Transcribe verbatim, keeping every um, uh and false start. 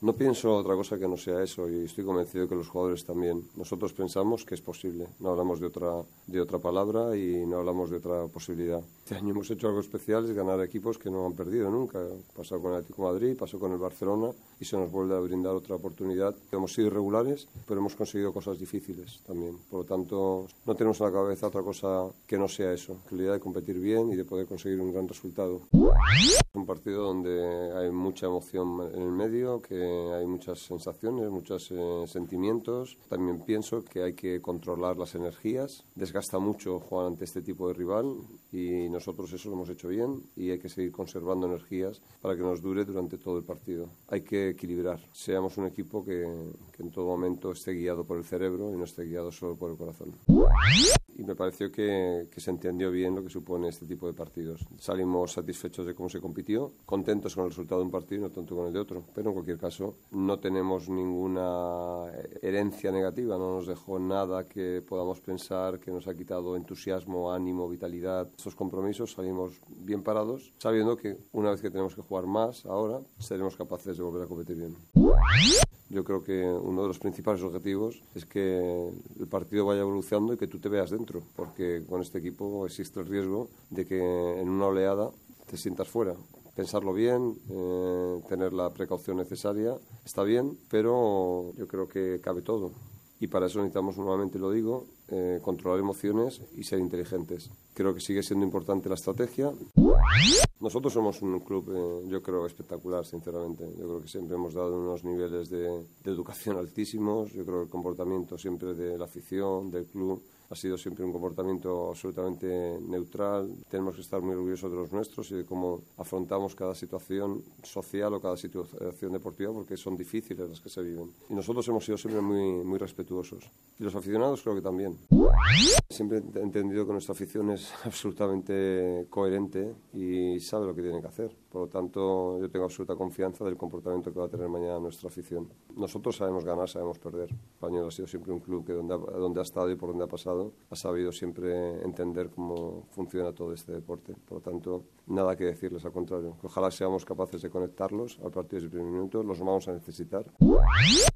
No pienso otra cosa que no sea eso y estoy convencido que los jugadores también. Nosotros pensamos que es posible, no hablamos de otra, de otra palabra y no hablamos de otra posibilidad. Este año hemos hecho algo especial, es ganar equipos que no han perdido nunca. Pasó con el Atlético de Madrid, pasó con el Barcelona y se nos vuelve a brindar otra oportunidad. Hemos sido irregulares, pero hemos conseguido cosas difíciles también. Por lo tanto, no tenemos en la cabeza otra cosa que no sea eso, que la idea de competir bien y de poder conseguir un gran resultado. Es un partido donde hay mucha emoción en el medio, que hay muchas sensaciones, muchos eh, sentimientos. También pienso que hay que controlar las energías. Desgasta mucho jugar ante este tipo de rival y nosotros eso lo hemos hecho bien y hay que seguir conservando energías para que nos dure durante todo el partido. Hay que equilibrar. Seamos un equipo que, que en todo momento esté guiado por el cerebro y no esté guiado solo por el corazón. Y me pareció que, que se entendió bien lo que supone este tipo de partidos. Salimos satisfechos de cómo se compitió, contentos con el resultado de un partido y no tanto con el de otro. Pero en cualquier caso, no tenemos ninguna herencia negativa, no nos dejó nada que podamos pensar que nos ha quitado entusiasmo, ánimo, vitalidad. Estos compromisos salimos bien parados, sabiendo que una vez que tenemos que jugar más ahora, seremos capaces de volver a competir bien. Yo creo que uno de los principales objetivos es que el partido vaya evolucionando y que tú te veas dentro, porque con este equipo existe el riesgo de que en una oleada te sientas fuera. Pensarlo bien, eh, tener la precaución necesaria, está bien, pero yo creo que cabe todo. Y para eso necesitamos, nuevamente lo digo, eh, controlar emociones y ser inteligentes. Creo que sigue siendo importante la estrategia. Nosotros somos un club, eh, yo creo, espectacular, sinceramente. Yo creo que siempre hemos dado unos niveles de, de educación altísimos. Yo creo que el comportamiento siempre de la afición, del club, ha sido siempre un comportamiento absolutamente neutral. Tenemos que estar muy orgullosos de los nuestros y de cómo afrontamos cada situación social o cada situación deportiva, porque son difíciles las que se viven. Y nosotros hemos sido siempre muy, muy respetuosos. Y los aficionados creo que también. Siempre he entendido que nuestra afición es absolutamente coherente y sabe lo que tiene que hacer. Por lo tanto, yo tengo absoluta confianza del comportamiento que va a tener mañana nuestra afición. Nosotros sabemos ganar, sabemos perder. Español ha sido siempre un club que donde ha, donde ha estado y por donde ha pasado ha sabido siempre entender cómo funciona todo este deporte. Por lo tanto, nada que decirles, al contrario. Ojalá seamos capaces de conectarlos al partido desde el primer minuto, los vamos a necesitar.